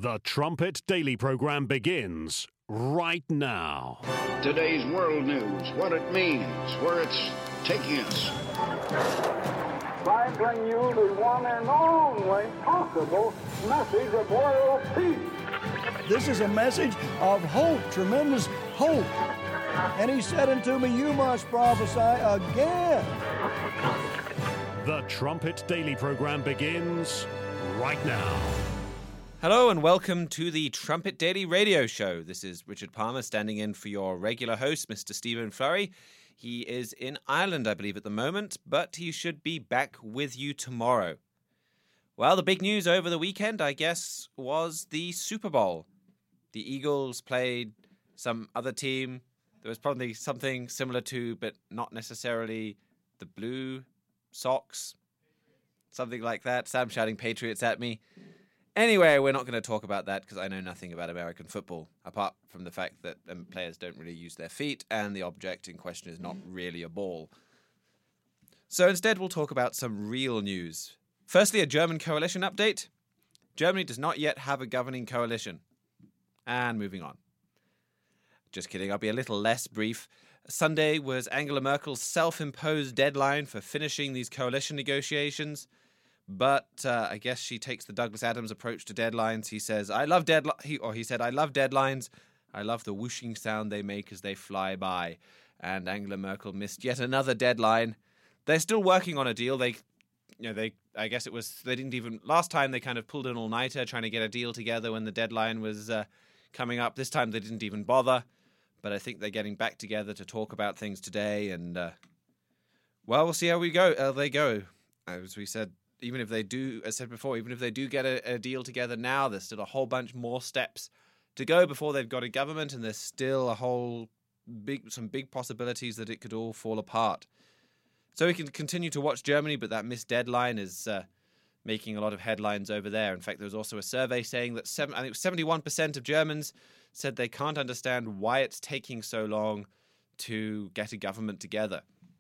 The Trumpet Daily program begins right now. Today's world news, what it means, where it's taking us. I bring you the one and only possible message of world peace. This is a message of hope, tremendous hope. And he said unto me, you must prophesy again. The Trumpet Daily program begins right now. Hello and welcome to the Trumpet Daily Radio Show. This is Richard Palmer standing in for your regular host, Mr. Stephen Flurry. He is in Ireland, I believe, at the moment, but he should be back with you tomorrow. Well, the big news over the weekend, I guess, was the Super Bowl. The Eagles played some other team. There was probably something similar to, but not necessarily, the Blue Sox. Something like that. Sam shouting Patriots at me. Anyway, we're not going to talk about that because I know nothing about American football, apart from the fact that players don't really use their feet and the object in question is not really a ball. So instead, we'll talk about some real news. Firstly, a German coalition update. Germany does not yet have a governing coalition. And moving on. Just kidding, I'll be a little less brief. Sunday was Angela Merkel's self-imposed deadline for finishing these coalition negotiations. But I guess she takes the Douglas Adams approach to deadlines. He says, I love deadlines. I love the whooshing sound they make as they fly by. And Angela Merkel missed yet another deadline. They're still working on a deal. Last time they kind of pulled an all-nighter trying to get a deal together when the deadline was coming up. This time they didn't even bother. But I think they're getting back together to talk about things today. And, we'll see how they go. As we said, even if they do, as I said before, even if they do get a deal together now, there's still a whole bunch more steps to go before they've got a government, and there's still some big possibilities that it could all fall apart. So we can continue to watch Germany, but that missed deadline is making a lot of headlines over there. In fact, there was also a survey saying that 71% of Germans said they can't understand why it's taking so long to get a government together.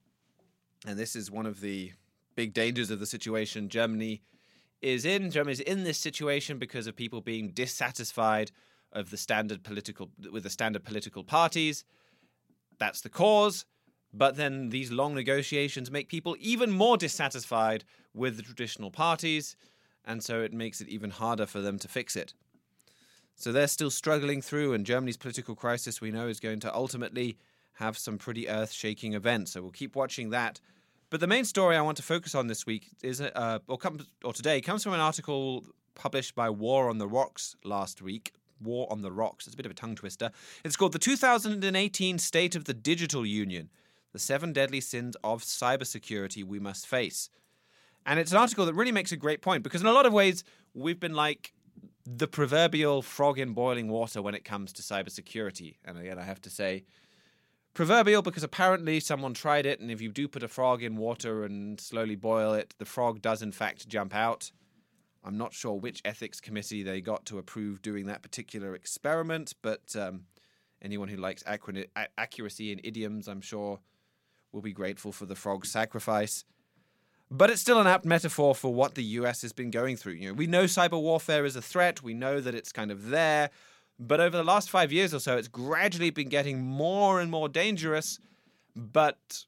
And this is one of the big dangers of the situation Germany is in. Germany is in this situation because of people being dissatisfied with the standard political parties. That's the cause. But then these long negotiations make people even more dissatisfied with the traditional parties, and so it makes it even harder for them to fix it. So they're still struggling through, and Germany's political crisis, we know, is going to ultimately have some pretty earth-shaking events. So we'll keep watching that. But the main story I want to focus on this week is, today, comes from an article published by War on the Rocks last week. War on the Rocks. It's a bit of a tongue twister. It's called the 2018 State of the Digital Union: The 7 Deadly Sins of Cybersecurity We Must Face. And it's an article that really makes a great point, because in a lot of ways, we've been like the proverbial frog in boiling water when it comes to cybersecurity. And again, I have to say, proverbial, because apparently someone tried it, and if you do put a frog in water and slowly boil it, the frog does in fact jump out. I'm not sure which ethics committee they got to approve doing that particular experiment, but anyone who likes accuracy in idioms, I'm sure, will be grateful for the frog sacrifice. But it's still an apt metaphor for what the US has been going through. We know cyber warfare is a threat. We know that it's kind of there. But over the last 5 years or so, it's gradually been getting more and more dangerous, but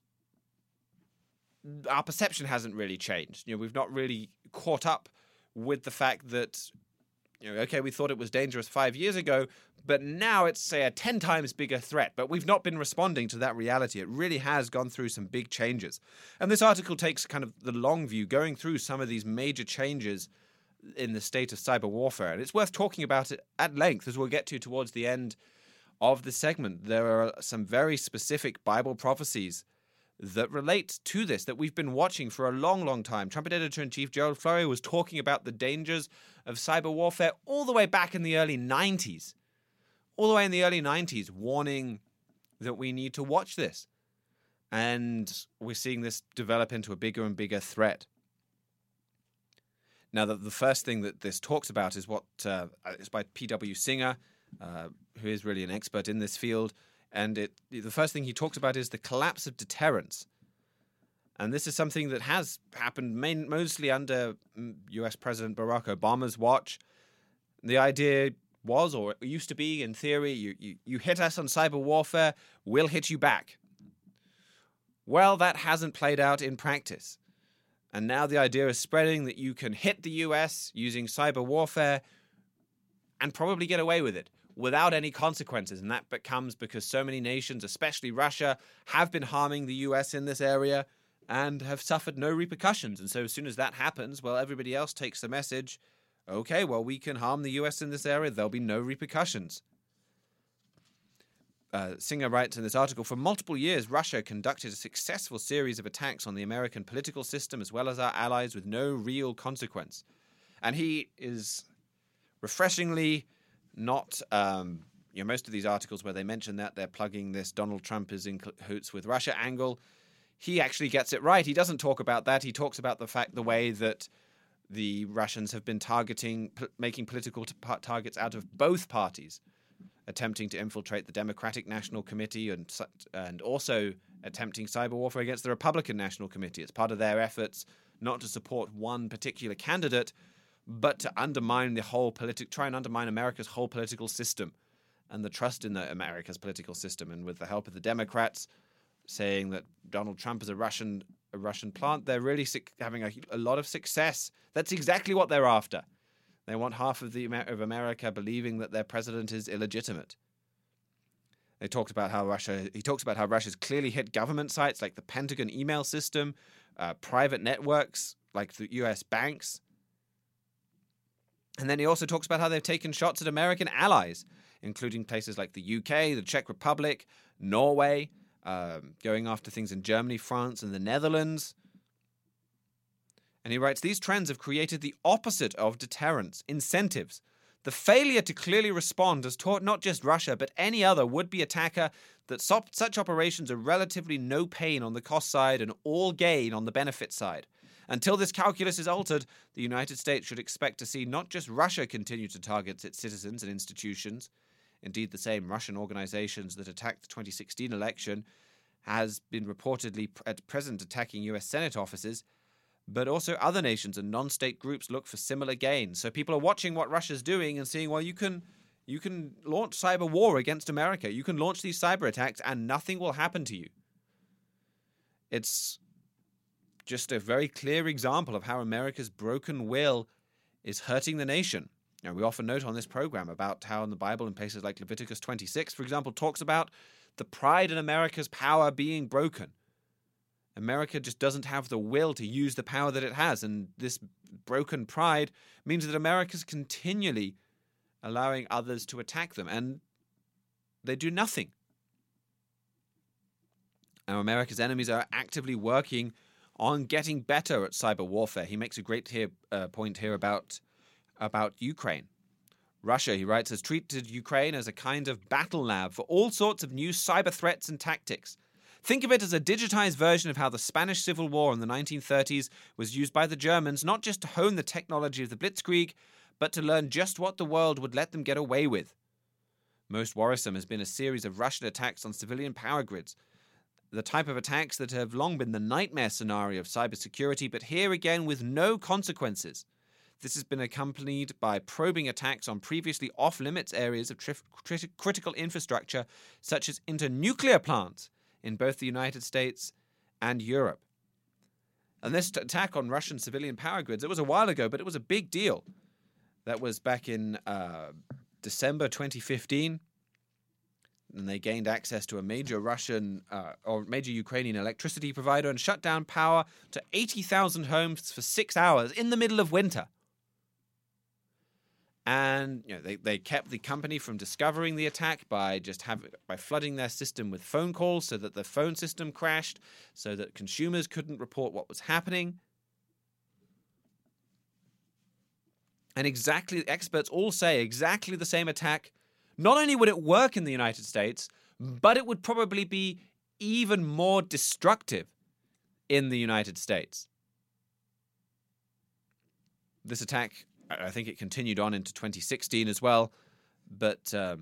our perception hasn't really changed. We've not really caught up with the fact that, we thought it was dangerous 5 years ago, but now it's, say, a 10 times bigger threat. But we've not been responding to that reality. It really has gone through some big changes. And this article takes kind of the long view, going through some of these major changes in the state of cyber warfare. And it's worth talking about it at length, as we'll get to towards the end of the segment. There are some very specific Bible prophecies that relate to this, that we've been watching for a long, long time. Trumpet Editor-in-Chief Gerald Flurry was talking about the dangers of cyber warfare all the way back in the early 90s. All the way in the early 90s, warning that we need to watch this. And we're seeing this develop into a bigger and bigger threat. Now, the first thing that this talks about is it's by P.W. Singer, who is really an expert in this field. And the first thing he talks about is the collapse of deterrence. And this is something that has happened mostly under US President Barack Obama's watch. The idea was, or it used to be in theory, you hit us on cyber warfare, we'll hit you back. Well, that hasn't played out in practice. And now the idea is spreading that you can hit the US using cyber warfare and probably get away with it without any consequences. And that comes because so many nations, especially Russia, have been harming the US in this area and have suffered no repercussions. And so as soon as that happens, well, everybody else takes the message, okay, well, we can harm the US in this area, there'll be no repercussions. Singer writes in this article, for multiple years, Russia conducted a successful series of attacks on the American political system as well as our allies with no real consequence. And he is refreshingly not, most of these articles where they mention that they're plugging this Donald Trump is in cahoots with Russia angle. He actually gets it right. He doesn't talk about that. He talks about the way that the Russians have been making political targets out of both parties, attempting to infiltrate the Democratic National Committee and also attempting cyber warfare against the Republican National Committee. It's part of their efforts not to support one particular candidate, but to undermine try and undermine America's whole political system and the trust in America's political system. And with the help of the Democrats saying that Donald Trump is a Russian plant, they're really having a lot of success. That's exactly what they're after. They want half of America believing that their president is illegitimate. He talks about how Russia's clearly hit government sites like the Pentagon email system, private networks like the U.S. banks. And then he also talks about how they've taken shots at American allies, including places like the UK, the Czech Republic, Norway, going after things in Germany, France, and the Netherlands. And he writes, these trends have created the opposite of deterrence, incentives. The failure to clearly respond has taught not just Russia, but any other would-be attacker that such operations are relatively no pain on the cost side and all gain on the benefit side. Until this calculus is altered, the United States should expect to see not just Russia continue to target its citizens and institutions. Indeed, the same Russian organizations that attacked the 2016 election has been reportedly at present attacking U.S. Senate offices, but also other nations and non-state groups look for similar gains. So people are watching what Russia's doing and seeing, well, you can launch cyber war against America. You can launch these cyber attacks and nothing will happen to you. It's just a very clear example of how America's broken will is hurting the nation. Now, we often note on this program about how in the Bible, in places like Leviticus 26, for example, talks about the pride in America's power being broken. America just doesn't have the will to use the power that it has, and this broken pride means that America's continually allowing others to attack them, and they do nothing. Now, America's enemies are actively working on getting better at cyber warfare. He makes a great point here about Ukraine. Russia, he writes, has treated Ukraine as a kind of battle lab for all sorts of new cyber threats and tactics. Think of it as a digitized version of how the Spanish Civil War in the 1930s was used by the Germans not just to hone the technology of the Blitzkrieg, but to learn just what the world would let them get away with. Most worrisome has been a series of Russian attacks on civilian power grids, the type of attacks that have long been the nightmare scenario of cybersecurity, but here again with no consequences. This has been accompanied by probing attacks on previously off-limits areas of critical infrastructure, such as internuclear plants, in both the United States and Europe. And this attack on Russian civilian power grids, it was a while ago, but it was a big deal. That was back in December 2015, and they gained access to a major Russian or major Ukrainian electricity provider and shut down power to 80,000 homes for 6 hours in the middle of winter. And they kept the company from discovering the attack by flooding their system with phone calls so that the phone system crashed, so that consumers couldn't report what was happening. And experts all say exactly the same attack. Not only would it work in the United States, but it would probably be even more destructive in the United States. This attack, I think it continued on into 2016 as well, but the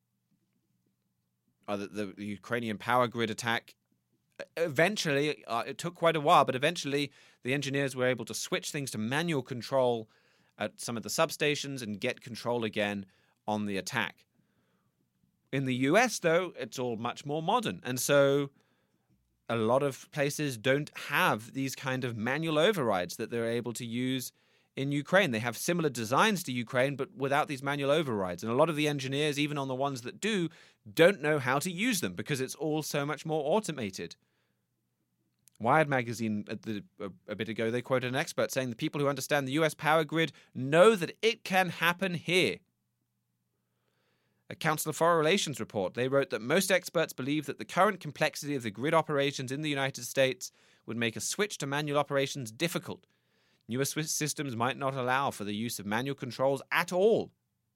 Ukrainian power grid attack, eventually, it took quite a while, but eventually the engineers were able to switch things to manual control at some of the substations and get control again on the attack. In the US, though, it's all much more modern. And so a lot of places don't have these kind of manual overrides that they're able to use in Ukraine. They have similar designs to Ukraine, but without these manual overrides. And a lot of the engineers, even on the ones that do, don't know how to use them because it's all so much more automated. Wired magazine a bit ago, they quoted an expert saying the people who understand the US power grid know that it can happen here. A Council of Foreign Relations report, they wrote that most experts believe that the current complexity of the grid operations in the United States would make a switch to manual operations difficult. Newer systems might not allow for the use of manual controls at all.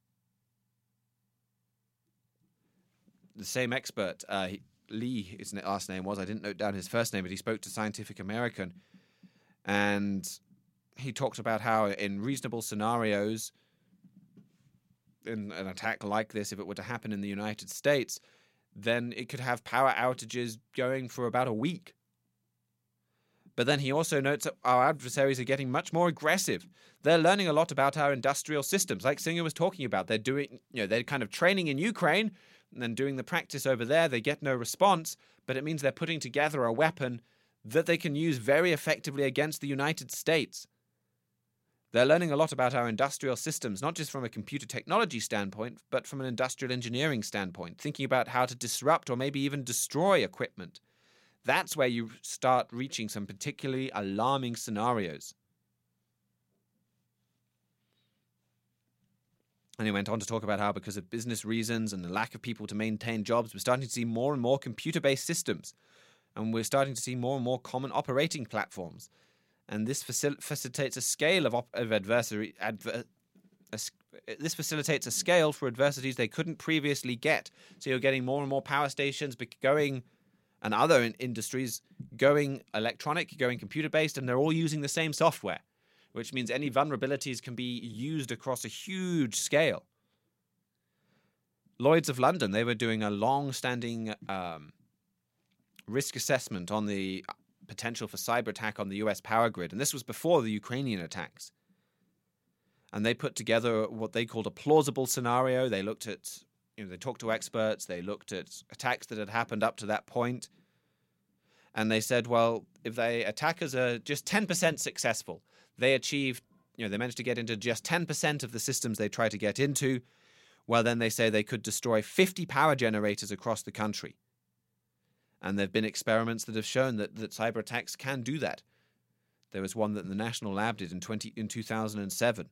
The same expert, Lee, his last name was, I didn't note down his first name, but he spoke to Scientific American, and he talked about how in reasonable scenarios, in an attack like this, if it were to happen in the United States, then it could have power outages going for about a week. But then he also notes that our adversaries are getting much more aggressive. They're learning a lot about our industrial systems, like Singer was talking about. They're doing, they're kind of training in Ukraine and then doing the practice over there. They get no response, but it means they're putting together a weapon that they can use very effectively against the United States. They're learning a lot about our industrial systems, not just from a computer technology standpoint, but from an industrial engineering standpoint, thinking about how to disrupt or maybe even destroy equipment. That's where you start reaching some particularly alarming scenarios. And he went on to talk about how because of business reasons and the lack of people to maintain jobs, we're starting to see more and more computer-based systems. And we're starting to see more and more common operating platforms. And this facilitates a scale of adversary. This facilitates a scale for adversities they couldn't previously get. So you're getting more and more power stations going, and other industries going electronic, going computer-based, and they're all using the same software, which means any vulnerabilities can be used across a huge scale. Lloyd's of London, they were doing a long-standing risk assessment on the potential for cyber attack on the US power grid. And this was before the Ukrainian attacks. And they put together what they called a plausible scenario. They looked at, they talked to experts. They looked at attacks that had happened up to that point. And they said, well, if the attackers are just 10% successful, they achieved, they managed to get into just 10% of the systems they try to get into. Well, then they say they could destroy 50 power generators across the country. And there have been experiments that have shown that cyber attacks can do that. There was one that the National Lab did in 2007.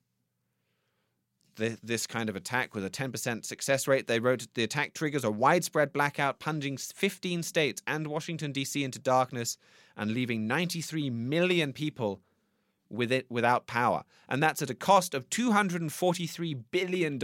This kind of attack with a 10% success rate, they wrote the attack triggers a widespread blackout, plunging 15 states and Washington, D.C. into darkness and leaving 93 million people without power. And that's at a cost of $243 billion.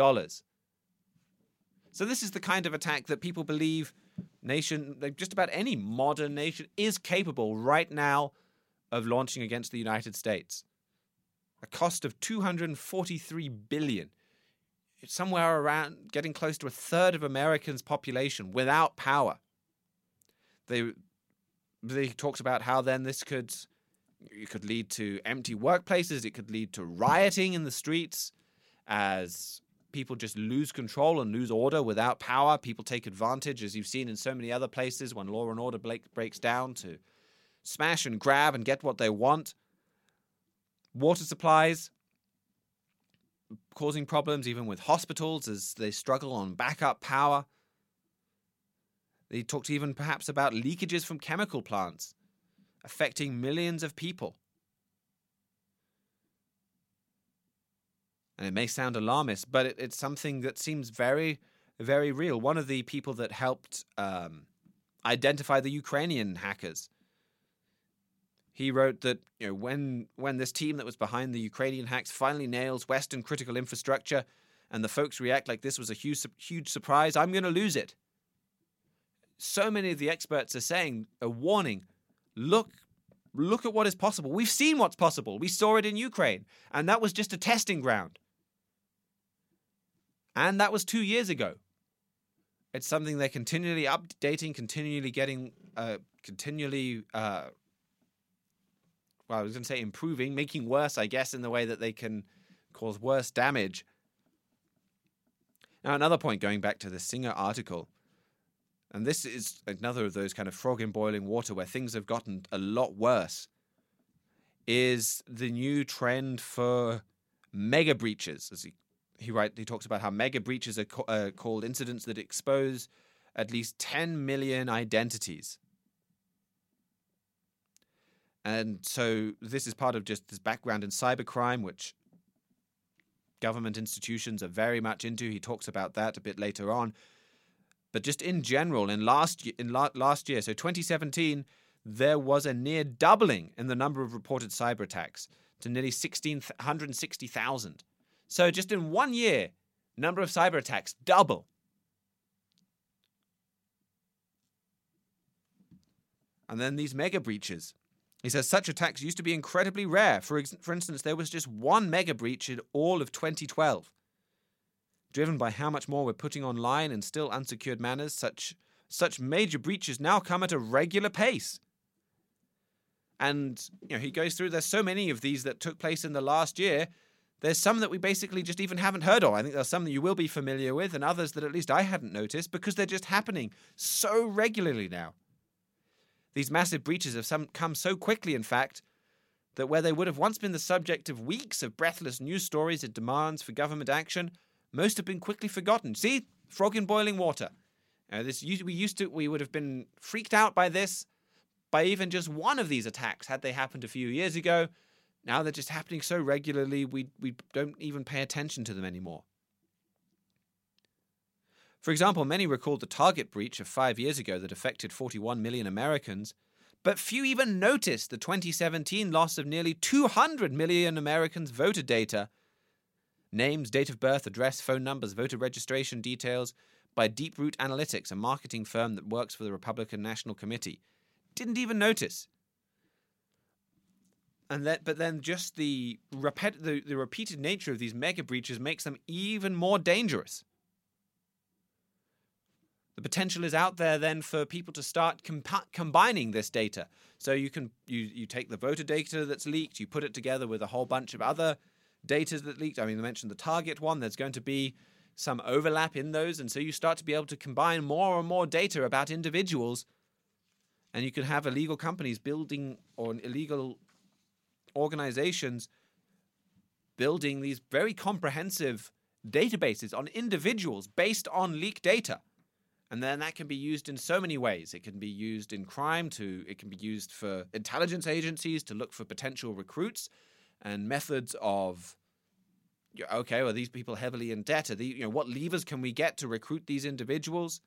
So this is the kind of attack that people believe just about any modern nation is capable right now of launching against the United States. A cost of $243 billion. It's somewhere around getting close to a third of Americans' population without power. They talked about how then it could lead to empty workplaces. It could lead to rioting in the streets as people just lose control and lose order without power. People take advantage, as you've seen in so many other places when law and order breaks down, to smash and grab and get what they want. Water supplies causing problems even with hospitals as they struggle on backup power. They talked even perhaps about leakages from chemical plants affecting millions of people. And it may sound alarmist, but it's something that seems very, very real. One of the people that helped identify the Ukrainian hackers, he wrote that when this team that was behind the Ukrainian hacks finally nails Western critical infrastructure and the folks react like this was a huge surprise, I'm going to lose it. So many of the experts are saying, a warning, look at what is possible. We've seen what's possible. We saw it in Ukraine, and that was just a testing ground. And that was 2 years ago. It's something they're continually updating, continually getting, improving, making worse, I guess, in the way that they can cause worse damage. Now, another point going back to the Singer article, and this is another of those kind of frog in boiling water where things have gotten a lot worse, is the new trend for mega breaches. As he talks about how mega breaches are called incidents that expose at least 10 million identities. And so this is part of just this background in cybercrime, which government institutions are very much into. He talks about that a bit later on. But just in general, last year, so 2017, there was a near doubling in the number of reported cyber attacks to nearly 160,000. So just in 1 year, number of cyber attacks double. And then these mega breaches. He says such attacks used to be incredibly rare. For instance, there was just one mega breach in all of 2012. Driven by how much more we're putting online in still unsecured manners, such major breaches now come at a regular pace. And he goes through, there's so many of these that took place in the last year. There's some that we basically just even haven't heard of. I think there's some that you will be familiar with, and others that at least I hadn't noticed, because they're just happening so regularly now. These massive breaches have come so quickly, in fact, that where they would have once been the subject of weeks of breathless news stories and demands for government action, most have been quickly forgotten. See? Frog in boiling water. We would have been freaked out by this, by even just one of these attacks had they happened a few years ago. Now they're just happening so regularly, we don't even pay attention to them anymore. For example, many recall the Target breach of 5 years ago that affected 41 million Americans, but few even noticed the 2017 loss of nearly 200 million Americans' voter data. Names, date of birth, address, phone numbers, voter registration details by Deeproot Analytics, a marketing firm that works for the Republican National Committee. Didn't even notice. But then just the repeated nature of these mega breaches makes them even more dangerous. The potential is out there then for people to start combining this data. So you take the voter data that's leaked, you put it together with a whole bunch of other data that leaked. I mean, I mentioned the Target one. There's going to be some overlap in those, and so you start to be able to combine more and more data about individuals, and you can have illegal companies building, or illegal organizations building these very comprehensive databases on individuals based on leaked data. And then that can be used in so many ways. It can be used in crime, it can be used for intelligence agencies to look for potential recruits and methods of, okay, well, these people heavily in debt. What levers can we get to recruit these individuals?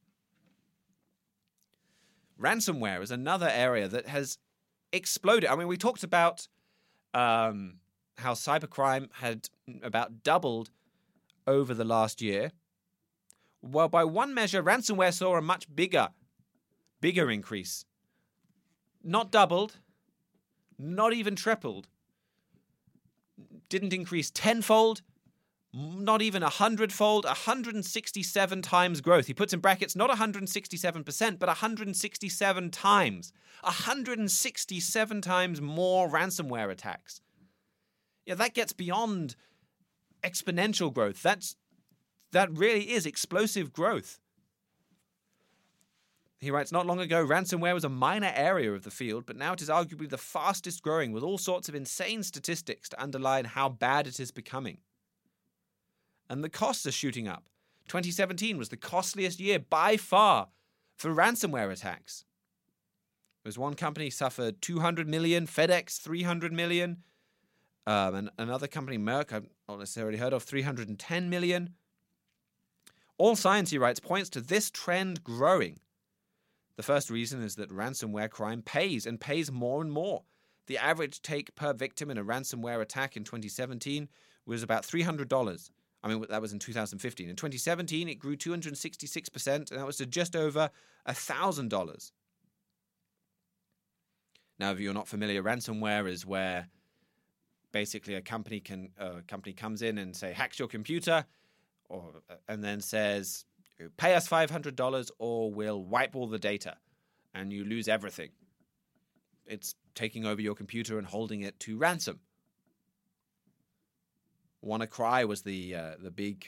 Ransomware is another area that has exploded. I mean, we talked about how cybercrime had about doubled over the last year. Well, by one measure, ransomware saw a much bigger increase. Not doubled, not even tripled. Didn't increase tenfold, not even 100-fold, 167 times growth. He puts in brackets, not 167%, but 167 times. 167 times more ransomware attacks. Yeah, that gets beyond exponential growth. That really is explosive growth. He writes, not long ago, ransomware was a minor area of the field, but now it is arguably the fastest growing, with all sorts of insane statistics to underline how bad it is becoming. And the costs are shooting up. 2017 was the costliest year by far for ransomware attacks. There's one company suffered 200 million, FedEx 300 million, and another company, Merck, I've not necessarily heard of, 310 million. All signs, he writes, points to this trend growing. The first reason is that ransomware crime pays, and pays more and more. The average take per victim in a ransomware attack in 2017 was about $300. I mean, that was in 2015. In 2017, it grew 266%, and that was to just over $1,000. Now, if you're not familiar, ransomware is where basically a company comes in and hacks your computer, and then says, pay us $500 or we'll wipe all the data, and you lose everything. It's taking over your computer and holding it to ransom. WannaCry was the big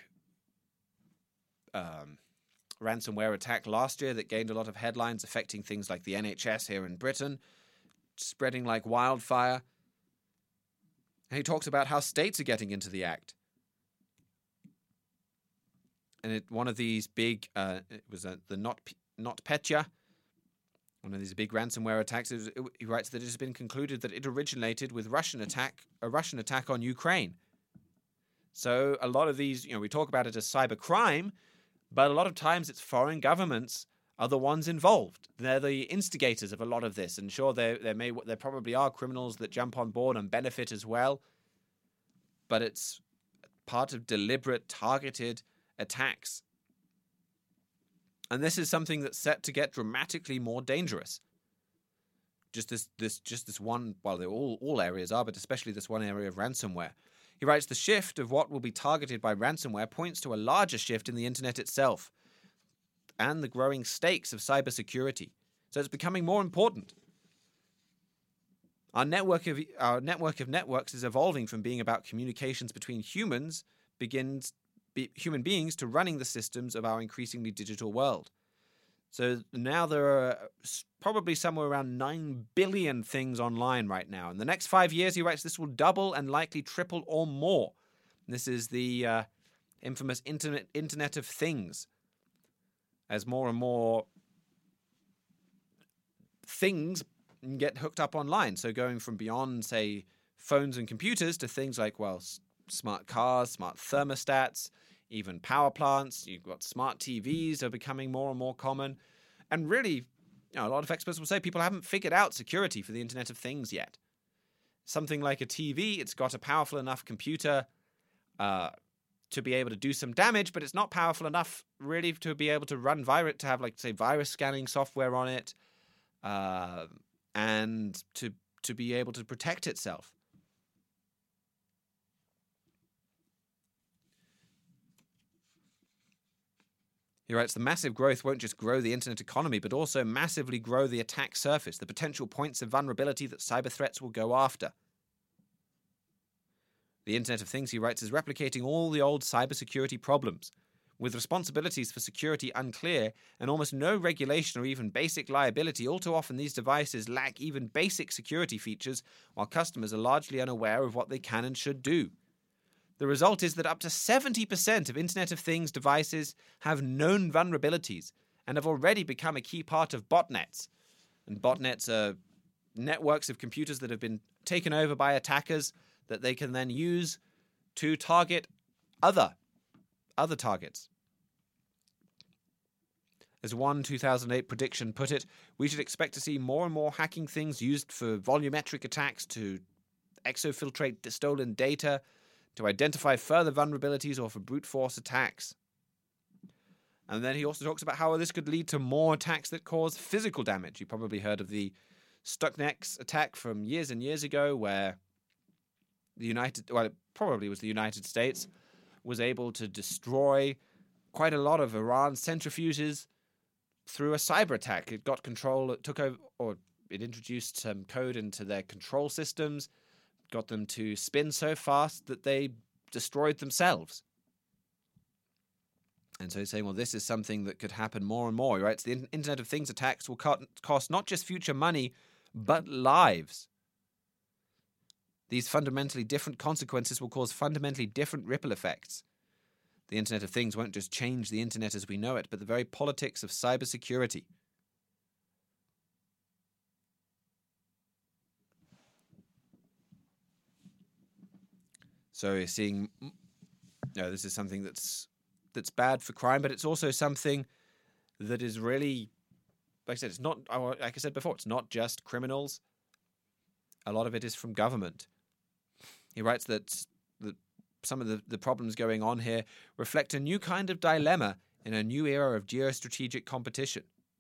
ransomware attack last year that gained a lot of headlines, affecting things like the NHS here in Britain, spreading like wildfire. And he talks about how states are getting into the act. And one of these big, it was the NotPetya, one of these big ransomware attacks. He writes that it has been concluded that it originated with a Russian attack on Ukraine. So a lot of these, we talk about it as cybercrime, but a lot of times it's foreign governments are the ones involved. They're the instigators of a lot of this. And sure, there probably are criminals that jump on board and benefit as well, but it's part of deliberate, targeted attacks. And this is something that's set to get dramatically more dangerous. Just this one, well, all areas are, but especially this one area of ransomware. He writes, the shift of what will be targeted by ransomware points to a larger shift in the internet itself and the growing stakes of cybersecurity. So it's becoming more important. Our network of networks is evolving from being about communications between human beings to running the systems of our increasingly digital world. So now there are probably somewhere around 9 billion things online right now. In the next 5 years, he writes, this will double and likely triple or more. This is the infamous Internet of Things. As more and more things get hooked up online. So going from beyond, say, phones and computers to things like, well, smart cars, smart thermostats, even power plants. You've got smart TVs are becoming more and more common. And really, a lot of experts will say people haven't figured out security for the Internet of Things yet. Something like a TV, it's got a powerful enough computer to be able to do some damage, but it's not powerful enough really to be able to run virus, to have, like, say, virus scanning software on it, and to be able to protect itself. He writes, the massive growth won't just grow the internet economy, but also massively grow the attack surface, the potential points of vulnerability that cyber threats will go after. The Internet of Things, he writes, is replicating all the old cybersecurity problems. With responsibilities for security unclear and almost no regulation or even basic liability, all too often these devices lack even basic security features, while customers are largely unaware of what they can and should do. The result is that up to 70% of Internet of Things devices have known vulnerabilities and have already become a key part of botnets. And botnets are networks of computers that have been taken over by attackers that they can then use to target other targets. As one 2008 prediction put it, we should expect to see more and more hacking things used for volumetric attacks to exfiltrate the stolen data, to identify further vulnerabilities, or for brute force attacks. And then he also talks about how this could lead to more attacks that cause physical damage. You probably heard of the Stuxnet attack from years and years ago, where it probably was the United States, was able to destroy quite a lot of Iran's centrifuges through a cyber attack. It got control, it took over, or it introduced some code into their control systems, got them to spin so fast that they destroyed themselves. And so he's saying, well, this is something that could happen more and more. He writes, the Internet of Things attacks will cost not just future money, but lives. These fundamentally different consequences will cause fundamentally different ripple effects. The Internet of Things won't just change the Internet as we know it, but the very politics of cybersecurity. So you're seeing, this is something that's bad for crime, but it's also something that is really, like I said, it's not, like I said before, it's not just criminals. A lot of it is from government. He writes that some of the problems going on here reflect a new kind of dilemma in a new era of geostrategic competition.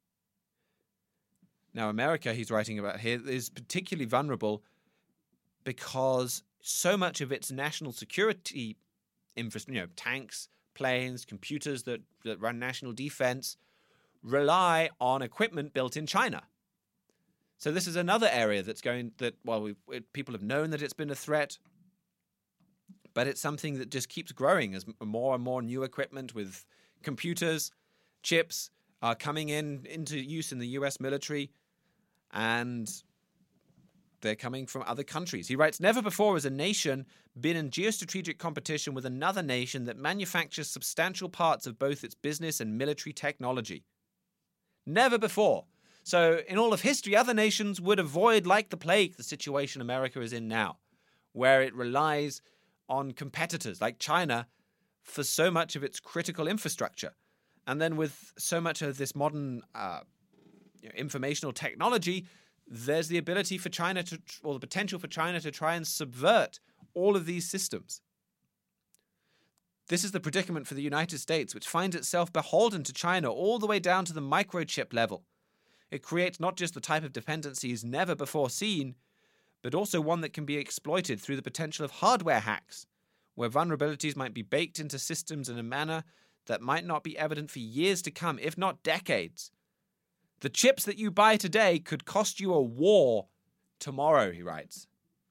Now, America, he's writing about here, is particularly vulnerable because so much of its national security infrastructure, tanks, planes, computers that run national defense, rely on equipment built in China. So this is another area people have known that it's been a threat, but it's something that just keeps growing as more and more new equipment with computers, chips are coming into use in the US military, and they're coming from other countries. He writes, never before has a nation been in geostrategic competition with another nation that manufactures substantial parts of both its business and military technology. Never before. So in all of history, other nations would avoid, like the plague, the situation America is in now, where it relies on competitors like China for so much of its critical infrastructure. And then with so much of this modern informational technology, there's the ability for China to, or the potential for China to try and subvert all of these systems. This is the predicament for the United States, which finds itself beholden to China all the way down to the microchip level. It creates not just the type of dependencies never before seen, but also one that can be exploited through the potential of hardware hacks, where vulnerabilities might be baked into systems in a manner that might not be evident for years to come, if not decades. The chips that you buy today could cost you a war tomorrow, he writes.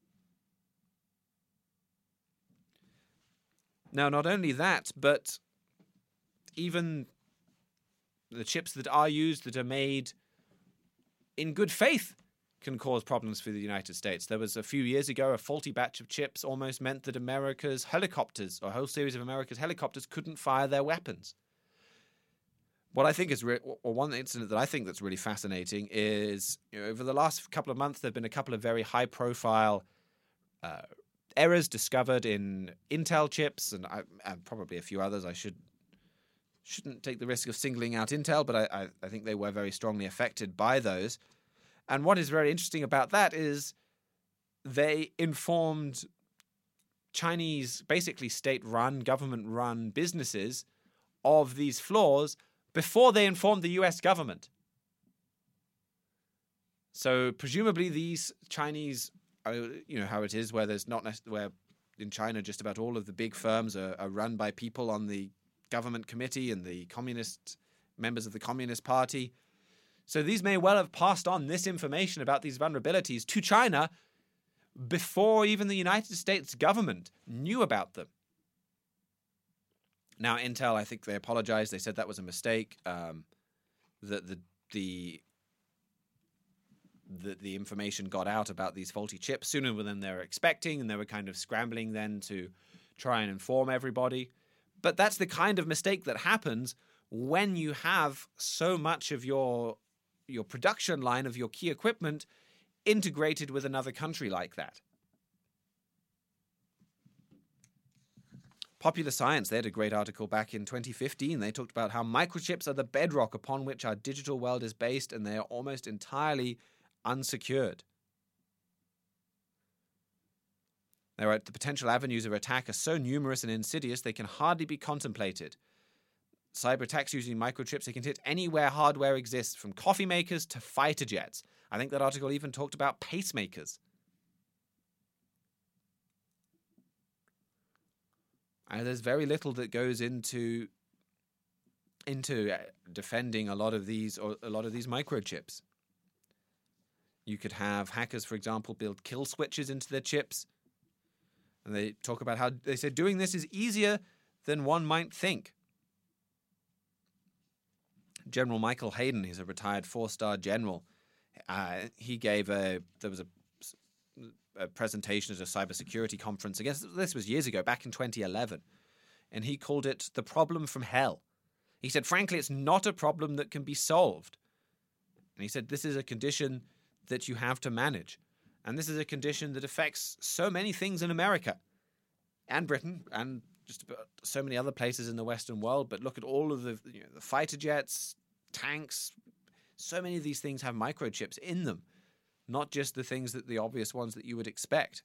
Now, not only that, but even the chips that are used, that are made in good faith, can cause problems for the United States. There was a few years ago, a faulty batch of chips almost meant that America's helicopters, or a whole series of America's helicopters, couldn't fire their weapons. What I think is, one incident that I think that's really fascinating is, over the last couple of months, there have been a couple of very high-profile errors discovered in Intel chips, and probably a few others. I shouldn't take the risk of singling out Intel, but I think they were very strongly affected by those. And what is very interesting about that is they informed Chinese, basically state-run, government-run businesses of these flaws before they informed the US government. So presumably these Chinese, you know how it is, where there's not where in China just about all of the big firms are run by people on the government committee and the communist members of the Communist Party. So these may well have passed on this information about these vulnerabilities to China before even the United States government knew about them. Now, Intel, I think they apologized. They said that was a mistake. That the information got out about these faulty chips sooner than they were expecting, and they were kind of scrambling then to try and inform everybody. But that's the kind of mistake that happens when you have so much of your production line of your key equipment integrated with another country like that. Popular Science, they had a great article back in 2015. They talked about how microchips are the bedrock upon which our digital world is based, and they are almost entirely unsecured. They write, the potential avenues of attack are so numerous and insidious they can hardly be contemplated. Cyber attacks using microchips, they can hit anywhere hardware exists, from coffee makers to fighter jets. I think that article even talked about pacemakers. And there's very little that goes into defending a lot of these microchips. You could have hackers, for example, build kill switches into their chips. And they talk about how they said doing this is easier than one might think. General Michael Hayden, he's a retired 4-star general. He gave there was a presentation at a cybersecurity conference. I guess this was years ago, back in 2011. And he called it the problem from hell. He said, frankly, it's not a problem that can be solved. And he said, this is a condition that you have to manage. And this is a condition that affects so many things in America and Britain and just about so many other places in the Western world. But look at all of the fighter jets, tanks. So many of these things have microchips in them. Not just the obvious ones that you would expect.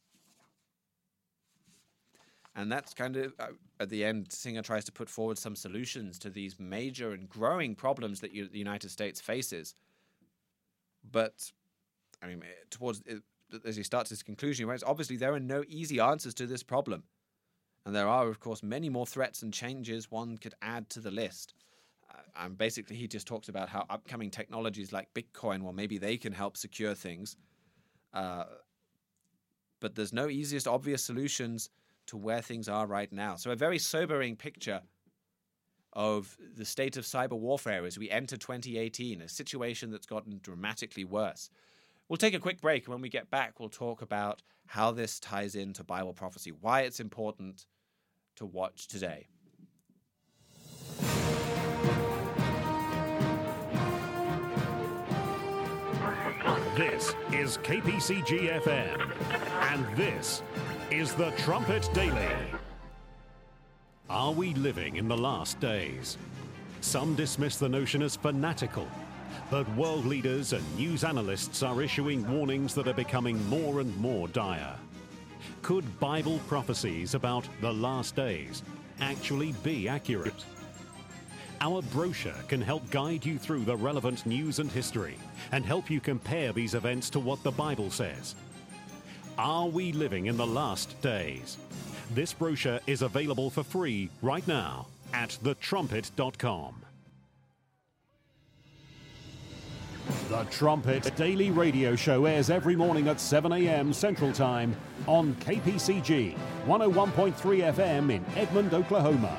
And that's kind of, at the end, Singer tries to put forward some solutions to these major and growing problems that the United States faces. But, I mean, as he starts his conclusion, he writes, obviously there are no easy answers to this problem. And there are, of course, many more threats and changes one could add to the list. And basically, he just talks about how upcoming technologies like Bitcoin, well, maybe they can help secure things. But there's no easiest obvious solutions to where things are right now. So a very sobering picture of the state of cyber warfare as we enter 2018, a situation that's gotten dramatically worse. We'll take a quick break. When we get back, we'll talk about how this ties into Bible prophecy, why it's important to watch today. This is KPCG FM, and this is the Trumpet Daily. Are we living in the last days? Some dismiss the notion as fanatical, but world leaders and news analysts are issuing warnings that are becoming more and more dire. Could Bible prophecies about the last days actually be accurate? Our brochure can help guide you through the relevant news and history and help you compare these events to what the Bible says. Are we living in the last days? This brochure is available for free right now at thetrumpet.com. The Trumpet Daily Radio Show airs every morning at 7 a.m. Central Time on KPCG 101.3 FM in Edmond, Oklahoma.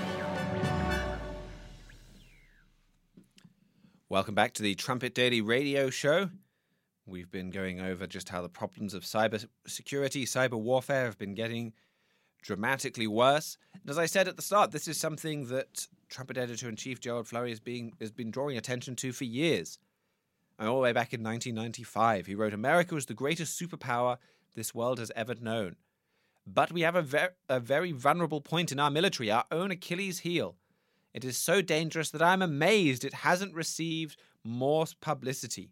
Welcome back to the Trumpet Daily Radio Show. We've been going over just how the problems of cyber security, cyber warfare have been getting dramatically worse. And as I said at the start, this is something that Trumpet Editor-in-Chief Gerald Flurry has been drawing attention to for years. All the way back in 1995, he wrote, "America is the greatest superpower this world has ever known. But we have a very vulnerable point in our military, our own Achilles heel. It is so dangerous that I'm amazed it hasn't received more publicity."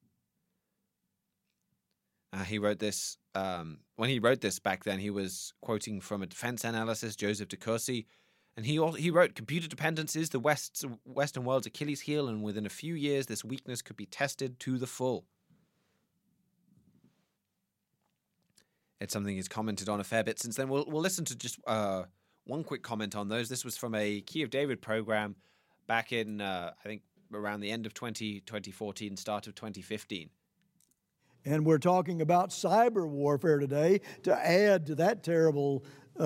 He wrote this, when he wrote this back then, he was quoting from a defense analyst, Joseph DeCourcy, and he wrote, "Computer dependence is the Western world's Achilles heel, and within a few years, this weakness could be tested to the full." It's something he's commented on a fair bit since then. We'll listen to just one quick comment on those. This was from a Key of David program back in, I think, around the end of 2014, start of 2015. And we're talking about cyber warfare today to add to that terrible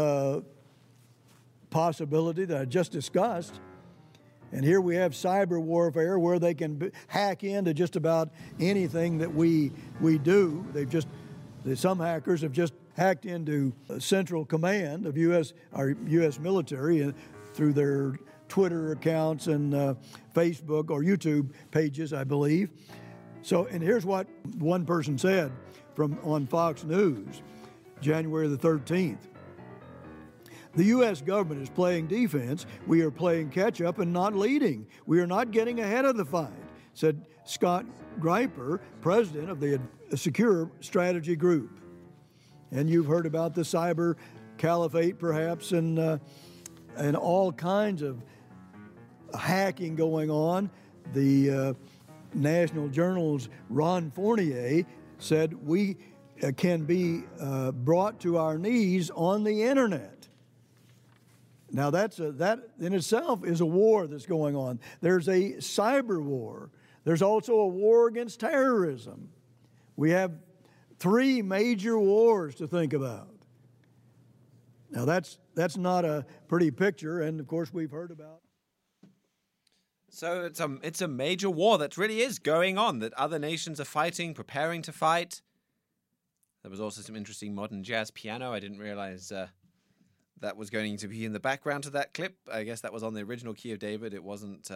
possibility that I just discussed. And here we have cyber warfare where they can hack into just about anything that we do. Some hackers have just hacked into Central Command of our U.S. military through their Twitter accounts and Facebook or YouTube pages, I believe. So, and here's what one person said on Fox News, January the 13th. "The U.S. government is playing defense. We are playing catch-up and not leading. We are not getting ahead of the fight," said Scott Greiper, president of the Secure Strategy Group. And you've heard about the cyber caliphate, perhaps, and all kinds of hacking going on. The National Journal's Ron Fournier said we can be brought to our knees on the internet. Now that in itself is a war that's going on. There's a cyber war. There's also a war against terrorism. We have 3 major wars to think about. Now that's not a pretty picture, and of course we've heard about. So it's a major war that really is going on, that other nations are fighting, preparing to fight. There was also some interesting modern jazz piano. I didn't realize that was going to be in the background to that clip. I guess that was on the original Key of David. It wasn't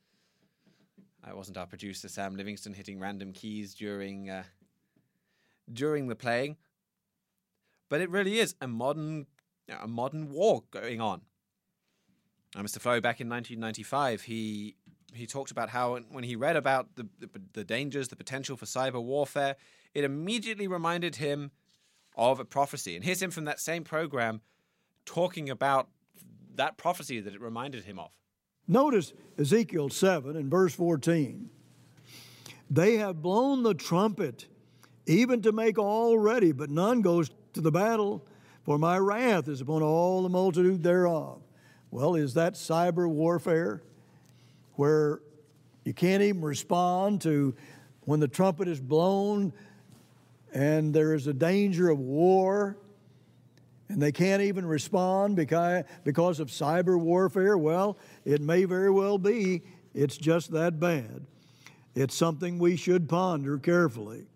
our producer Sam Livingston hitting random keys during the playing. But it really is a modern war going on. Mr. Flurry, back in 1995, he talked about how when he read about the dangers, the potential for cyber warfare, it immediately reminded him of a prophecy. And here's him from that same program talking about that prophecy that it reminded him of. Notice Ezekiel 7 and verse 14. "They have blown the trumpet, even to make all ready, but none goes to the battle, for my wrath is upon all the multitude thereof." Well, is that cyber warfare where you can't even respond to when the trumpet is blown and there is a danger of war? and they can't even respond because of cyber warfare. Well, it may very well be it's just that bad. It's something we should ponder carefully.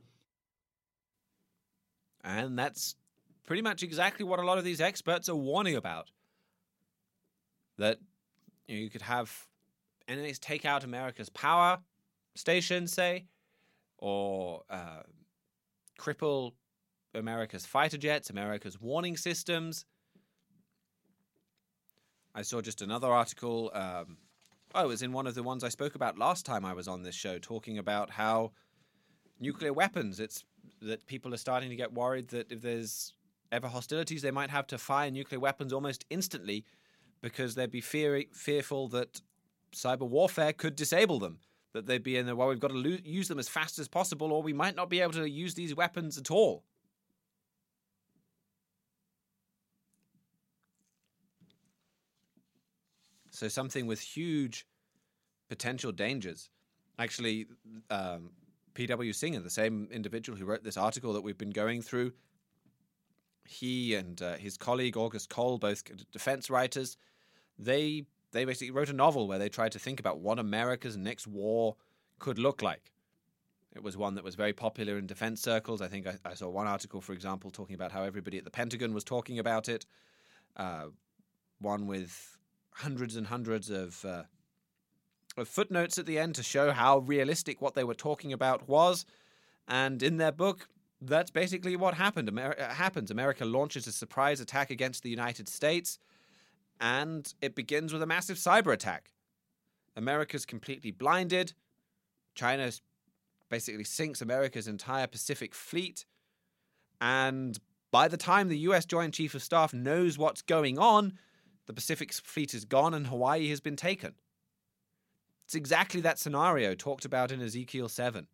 And that's pretty much exactly what a lot of these experts are warning about. That you could have enemies take out America's power stations, say, or cripple America's fighter jets, America's warning systems. I saw just another article. It was in one of the ones I spoke about last time I was on this show, talking about how nuclear weapons, it's that people are starting to get worried that if there's ever hostilities, they might have to fire nuclear weapons almost instantly because they'd be fearful that cyber warfare could disable them. That they'd be in the, well, we've got to use them as fast as possible, or we might not be able to use these weapons at all. So something with huge potential dangers. Actually, P.W. Singer, the same individual who wrote this article that we've been going through, he and his colleague August Cole, both defense writers, they basically wrote a novel where they tried to think about what America's next war could look like. It was one that was very popular in defense circles. I think I saw one article, for example, talking about how everybody at the Pentagon was talking about it. One with hundreds and hundreds of footnotes at the end to show how realistic what they were talking about was. And in their book, that's basically what happened. America launches a surprise attack against the United States, and it begins with a massive cyber attack. America's completely blinded. China basically sinks America's entire Pacific fleet. And by the time the U.S. Joint Chief of Staff knows what's going on, the Pacific fleet is gone and Hawaii has been taken. It's exactly that scenario talked about in Ezekiel 7.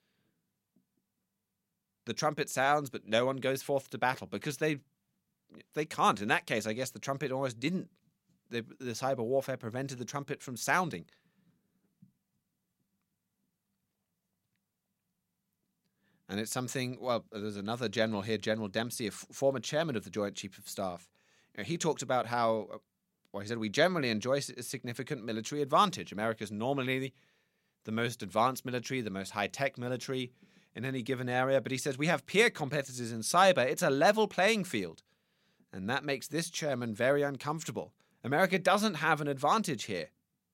The trumpet sounds, but no one goes forth to battle because they can't. In that case, I guess the trumpet almost didn't. The cyber warfare prevented the trumpet from sounding. And it's something, well, there's another general here, General Dempsey, a former chairman of the Joint Chief of Staff. He talked about how, he said, we generally enjoy a significant military advantage. America's normally the most advanced military, the most high-tech military in any given area. But he says we have peer competitors in cyber. It's a level playing field. And that makes this chairman very uncomfortable. America doesn't have an advantage here.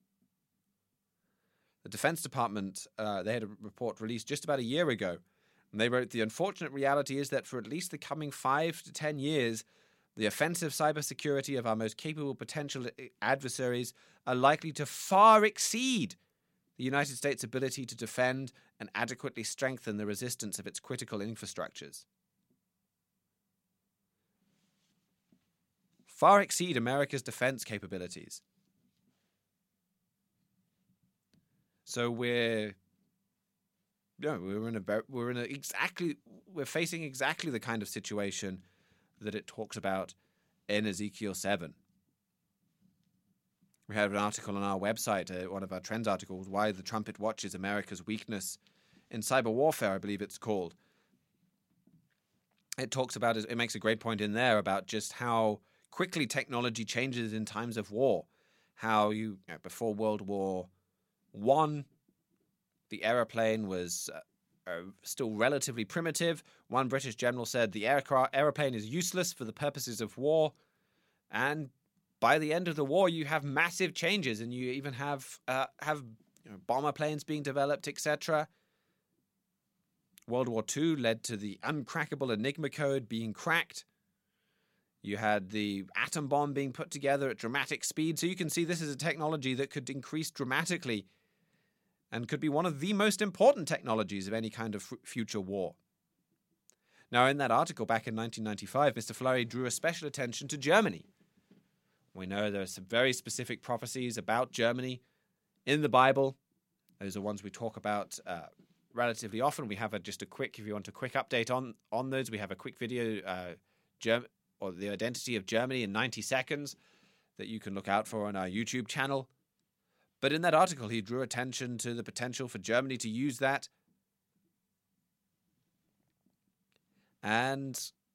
The Defense Department, they had a report released just about a year ago. And they wrote, the unfortunate reality is that for at least the coming 5 to 10 years, the offensive cybersecurity of our most capable potential adversaries are likely to far exceed the United States' ability to defend and adequately strengthen the resistance of its critical infrastructures. Far exceed America's defense capabilities. So we're facing exactly the kind of situation that it talks about in Ezekiel 7. We have an article on our website, one of our trends articles, Why the Trumpet Watches America's Weakness in Cyber Warfare, I believe it's called. It talks about, it makes a great point in there about just how quickly technology changes in times of war. How before World War I, the aeroplane was still relatively primitive. One British general said the aeroplane is useless for the purposes of war. And by the end of the war, you have massive changes, and you even have bomber planes being developed, etc. World War II led to the uncrackable Enigma code being cracked. You had the atom bomb being put together at dramatic speed. So you can see this is a technology that could increase dramatically and could be one of the most important technologies of any kind of future war. Now, in that article back in 1995, Mr. Flurry drew a special attention to Germany. We know there are some very specific prophecies about Germany in the Bible. Those are ones we talk about relatively often. We have if you want a quick update on those, we have a quick video, or the identity of Germany in 90 seconds that you can look out for on our YouTube channel. But in that article, he drew attention to the potential for Germany to use that. And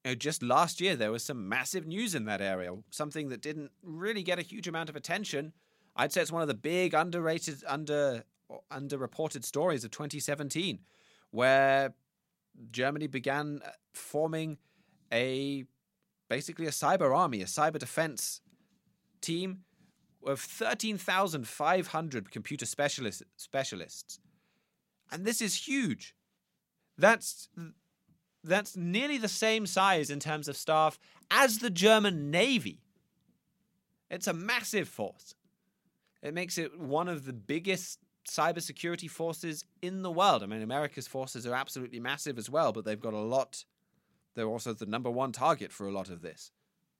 just last year there was some massive news in that area, something that didn't really get a huge amount of attention. I'd say it's one of the big underreported stories of 2017, where Germany began forming basically a cyber army, a cyber defense team of 13,500 computer specialists. And this is huge. That's nearly the same size in terms of staff as the German Navy. It's a massive force. It makes it one of the biggest cybersecurity forces in the world. I mean, America's forces are absolutely massive as well, but they've got a lot. They're also the number one target for a lot of this.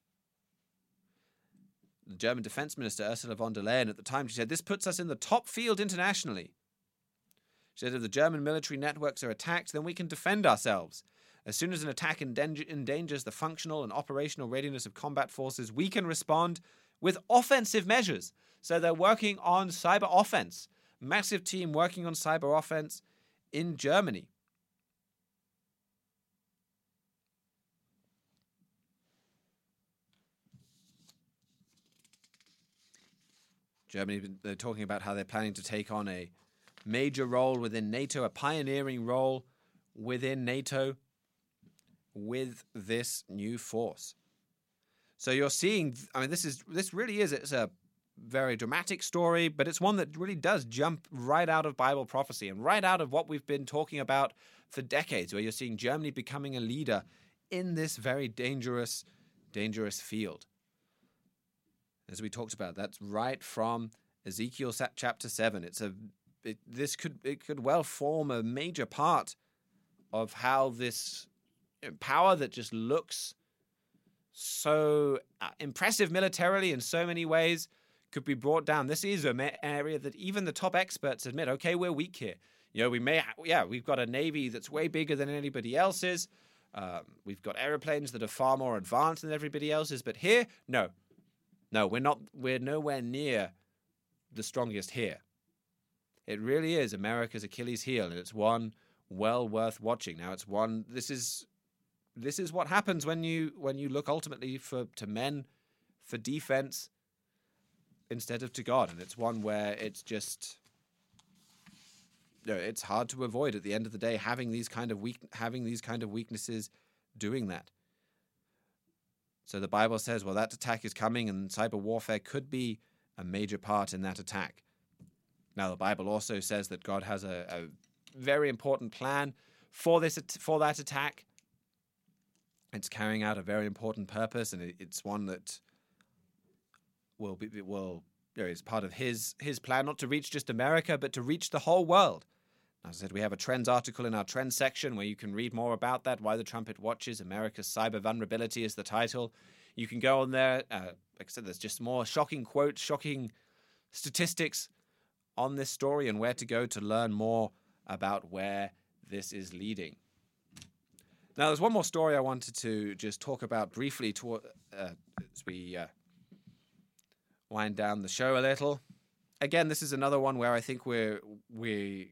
The German Defense Minister, Ursula von der Leyen, at the time, she said, "This puts us in the top field internationally." She said, "If the German military networks are attacked, then we can defend ourselves. As soon as an attack endangers the functional and operational readiness of combat forces, we can respond with offensive measures." So they're working on cyber offense. Massive team working on cyber offense in Germany. Germany, they're talking about how they're planning to take on a major role within NATO, a pioneering role within NATO with this new force. So you're seeing, I mean, this really is, it's a very dramatic story, but it's one that really does jump right out of Bible prophecy and right out of what we've been talking about for decades, where you're seeing Germany becoming a leader in this very dangerous field. As we talked about, that's right from Ezekiel chapter 7. It could well form a major part of how this power that just looks so impressive militarily in so many ways could be brought down. This is an area that even the top experts admit, okay, we're weak here. We've got a navy that's way bigger than anybody else's. We've got airplanes that are far more advanced than everybody else's. But here, no, we're not. We're nowhere near the strongest here. It really is America's Achilles heel, and it's one well worth watching. Now, it's one. This is what happens when you look ultimately to men for defense instead of to God, and it's one where it's just, it's hard to avoid at the end of the day having these kind of weaknesses doing that. So the Bible says, well, that attack is coming, and cyber warfare could be a major part in that attack. Now, the Bible also says that God has a very important plan for that attack. It's carrying out a very important purpose, and it's one that is part of his plan, not to reach just America, but to reach the whole world. As I said, we have a trends article in our trends section where you can read more about that. Why the Trumpet Watches, America's Cyber Vulnerability is the title. You can go on there. Like I said, there's just more shocking quotes, shocking statistics on this story and where to go to learn more about where this is leading. Now, there's one more story I wanted to just talk about briefly as we wind down the show a little. Again, this is another one where I think we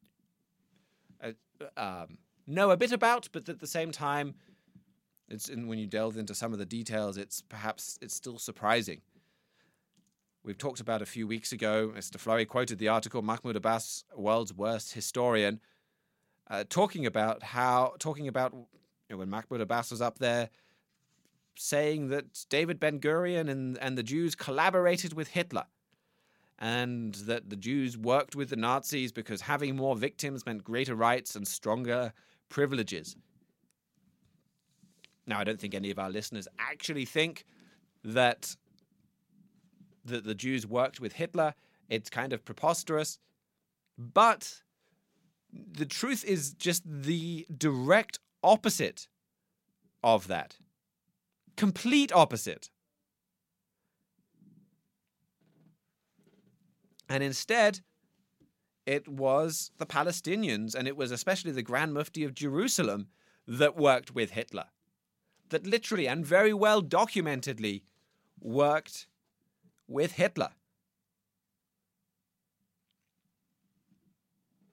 know a bit about, but at the same time, when you delve into some of the details, it's still surprising. We've talked about a few weeks ago, Mr. Flurry quoted the article, Mahmoud Abbas, world's worst historian, talking about when Mahmoud Abbas was up there saying that David Ben-Gurion and the Jews collaborated with Hitler, and that the Jews worked with the Nazis because having more victims meant greater rights and stronger privileges. Now, I don't think any of our listeners actually think that the Jews worked with Hitler. It's kind of preposterous. But the truth is just the direct opposite of that. Complete opposite. And instead, it was the Palestinians, and it was especially the Grand Mufti of Jerusalem that worked with Hitler. That literally and very well documentedly worked with Hitler.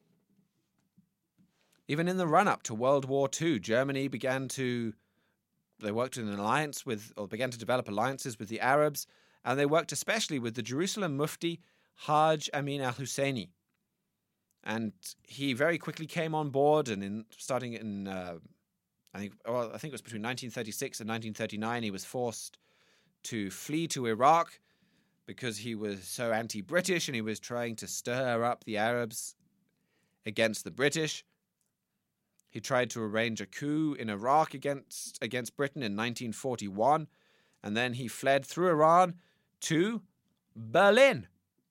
Even in the run-up to World War II, Germany began to worked in an alliance with, or began to develop alliances with the Arabs, and they worked especially with the Jerusalem Mufti Hajj Amin al-Husseini. And he very quickly came on board, and starting in I think it was between 1936 and 1939, he was forced to flee to Iraq because he was so anti-British and he was trying to stir up the Arabs against the British. He tried to arrange a coup in Iraq against Britain in 1941, and then he fled through Iran to Berlin.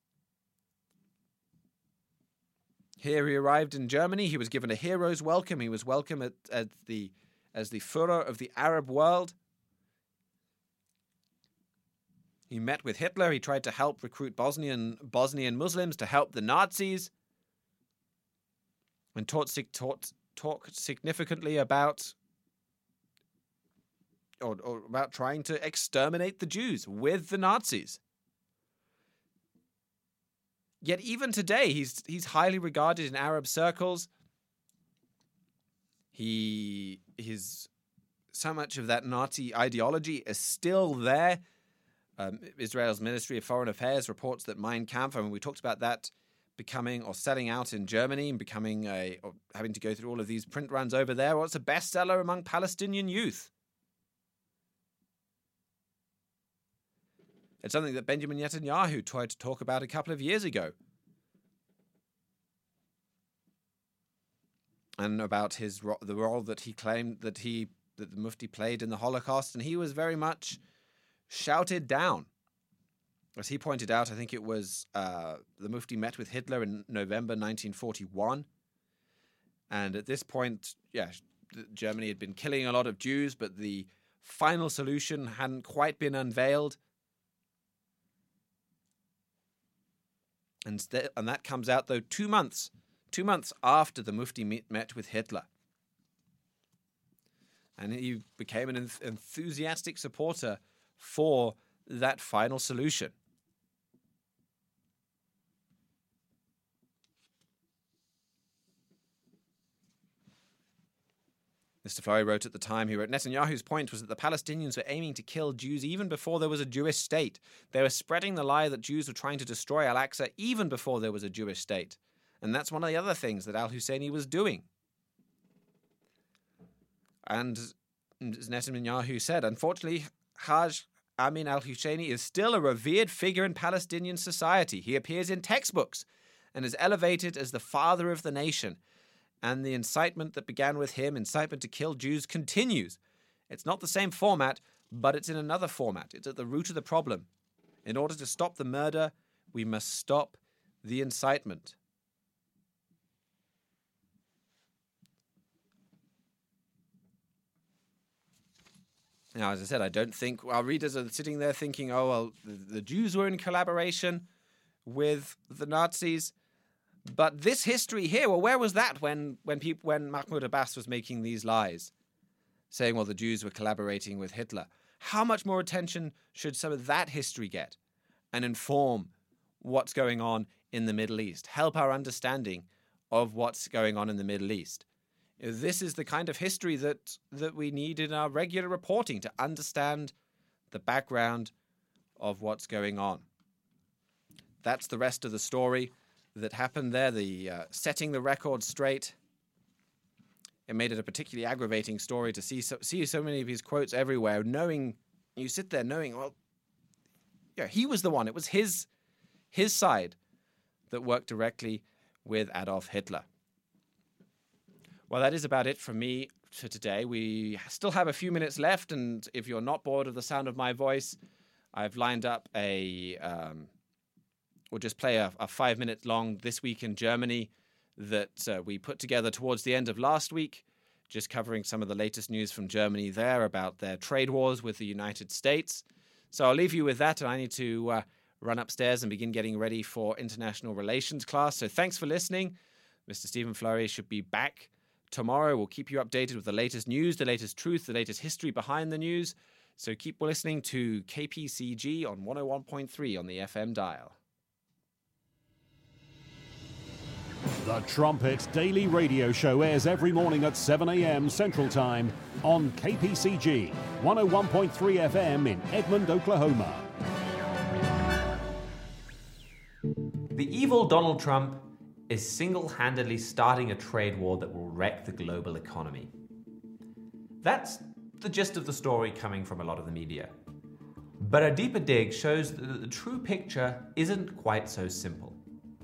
Here he arrived in Germany. He was given a hero's welcome. He was welcome as the Führer of the Arab world. He met with Hitler. He tried to help recruit Bosnian Muslims to help the Nazis, and talked significantly about about trying to exterminate the Jews with the Nazis. Yet even today, he's highly regarded in Arab circles. So much of that Nazi ideology is still there. Israel's Ministry of Foreign Affairs reports that Mein Kampf, we talked about that, becoming or selling out in Germany and or having to go through all of these print runs over there. Well, it's a bestseller among Palestinian youth. It's something that Benjamin Netanyahu tried to talk about a couple of years ago. And about the role that he claimed that the Mufti played in the Holocaust, and he was very much shouted down. As he pointed out, I think it was the Mufti met with Hitler in November 1941. And at this point, Germany had been killing a lot of Jews, but the final solution hadn't quite been unveiled. And that comes out, though, 2 months after the Mufti met with Hitler. And he became an enthusiastic supporter for that final solution. Mr. Florey wrote at the time, Netanyahu's point was that the Palestinians were aiming to kill Jews even before there was a Jewish state. They were spreading the lie that Jews were trying to destroy Al-Aqsa even before there was a Jewish state. And that's one of the other things that al-Husseini was doing. And as Netanyahu said, unfortunately, Hajj Amin al-Husseini is still a revered figure in Palestinian society. He appears in textbooks and is elevated as the father of the nation. And the incitement that began with him, incitement to kill Jews, continues. It's not the same format, but it's in another format. It's at the root of the problem. In order to stop the murder, we must stop the incitement. Now, as I said, I don't think our readers are sitting there thinking, oh, well, the Jews were in collaboration with the Nazis. But this history here, well, where was that when Mahmoud Abbas was making these lies, saying, well, the Jews were collaborating with Hitler? How much more attention should some of that history get and inform what's going on in the Middle East, help our understanding of what's going on in the Middle East? This is the kind of history that we need in our regular reporting to understand the background of what's going on. That's the rest of the story that happened there, the setting the record straight. It made it a particularly aggravating story to see so many of his quotes everywhere, you sit there knowing, well, yeah, he was the one. It was his side that worked directly with Adolf Hitler. Well, that is about it from me for today. We still have a few minutes left, and if you're not bored of the sound of my voice, I've lined up we'll just play a 5-minute long This Week in Germany that we put together towards the end of last week, just covering some of the latest news from Germany there about their trade wars with the United States. So I'll leave you with that, and I need to run upstairs and begin getting ready for international relations class. So thanks for listening. Mr. Stephen Flurry should be back tomorrow. We'll keep you updated with the latest news, the latest truth, the latest history behind the news. So keep listening to KPCG on 101.3 on the FM dial. The Trumpet Daily Radio Show airs every morning at 7 a.m. Central Time on KPCG 101.3 FM in Edmond, Oklahoma. The evil Donald Trump is single-handedly starting a trade war that will wreck the global economy. That's the gist of the story coming from a lot of the media. But a deeper dig shows that the true picture isn't quite so simple.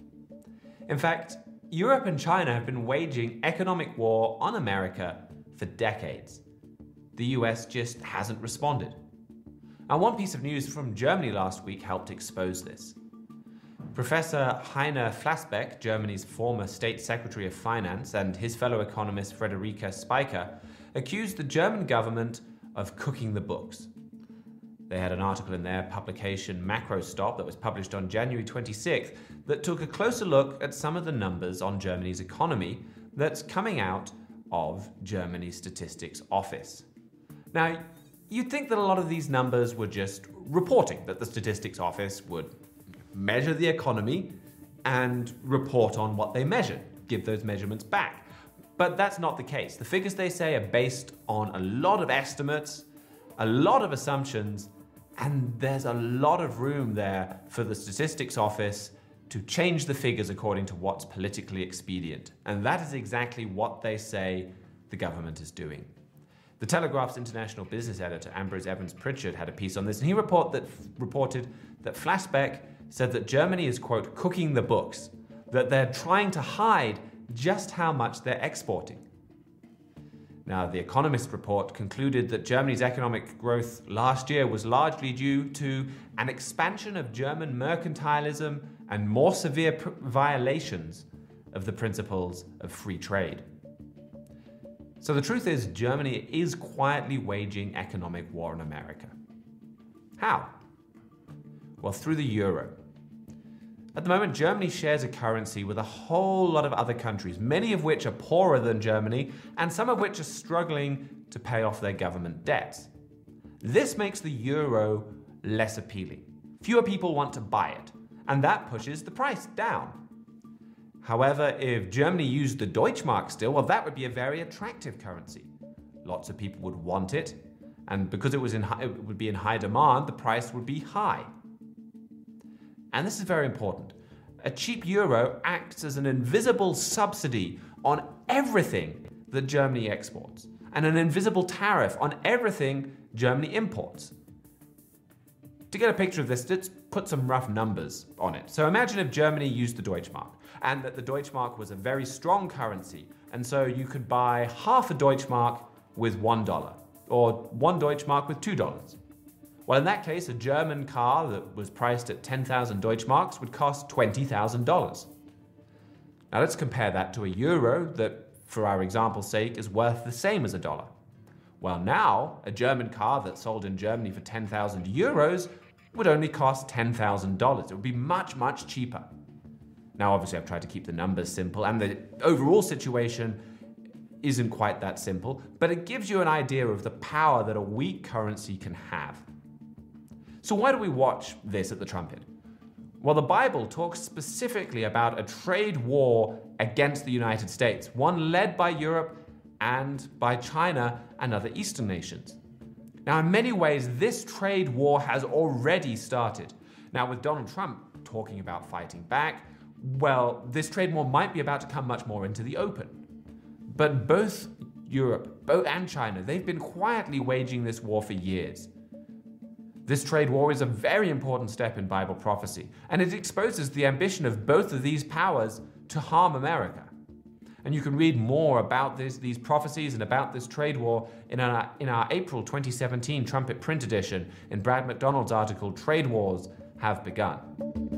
In fact, Europe and China have been waging economic war on America for decades. The US just hasn't responded. And one piece of news from Germany last week helped expose this. Professor Heiner Flassbeck, Germany's former State Secretary of Finance, and his fellow economist Friederike Speicher accused the German government of cooking the books. They had an article in their publication Macrostop that was published on January 26th that took a closer look at some of the numbers on Germany's economy that's coming out of Germany's Statistics Office. Now, you'd think that a lot of these numbers were just reporting, that the Statistics Office would measure the economy and report on what they measured, give those measurements back. But that's not the case. The figures they say are based on a lot of estimates, a lot of assumptions, and there's a lot of room there for the Statistics Office to change the figures according to what's politically expedient. And that is exactly what they say the government is doing. The Telegraph's international business editor, Ambrose Evans Pritchard, had a piece on this, and he reported that Flassbeck said that Germany is, quote, cooking the books, that they're trying to hide just how much they're exporting. Now, the Economist report concluded that Germany's economic growth last year was largely due to an expansion of German mercantilism and more severe violations of the principles of free trade. So the truth is, Germany is quietly waging economic war on America. How? Well, through the euro. At the moment, Germany shares a currency with a whole lot of other countries, many of which are poorer than Germany, and some of which are struggling to pay off their government debts. This makes the euro less appealing. Fewer people want to buy it, and that pushes the price down. However, if Germany used the Deutschmark still, well, that would be a very attractive currency. Lots of people would want it, and because it would be in high demand, the price would be high. And this is very important. A cheap euro acts as an invisible subsidy on everything that Germany exports, and an invisible tariff on everything Germany imports. To get a picture of this, let's put some rough numbers on it. So imagine if Germany used the Deutschmark, and that the Deutschmark was a very strong currency, and so you could buy half a Deutschmark with $1, or one Deutschmark with $2. Well, in that case, a German car that was priced at 10,000 Deutschmarks would cost $20,000. Now let's compare that to a euro that, for our example's sake, is worth the same as $1. Well, now, a German car that sold in Germany for 10,000 euros would only cost $10,000. It would be much, much cheaper. Now, obviously, I've tried to keep the numbers simple, and the overall situation isn't quite that simple, but it gives you an idea of the power that a weak currency can have. So why do we watch this at the Trumpet? Well, the Bible talks specifically about a trade war against the United States, one led by Europe and by China and other Eastern nations. Now, in many ways, this trade war has already started. Now, with Donald Trump talking about fighting back, well, this trade war might be about to come much more into the open. But both Europe and China, they've been quietly waging this war for years. This trade war is a very important step in Bible prophecy, and it exposes the ambition of both of these powers to harm America. And you can read more about these prophecies and about this trade war in our April 2017 Trumpet print edition in Brad McDonald's article, Trade Wars Have Begun.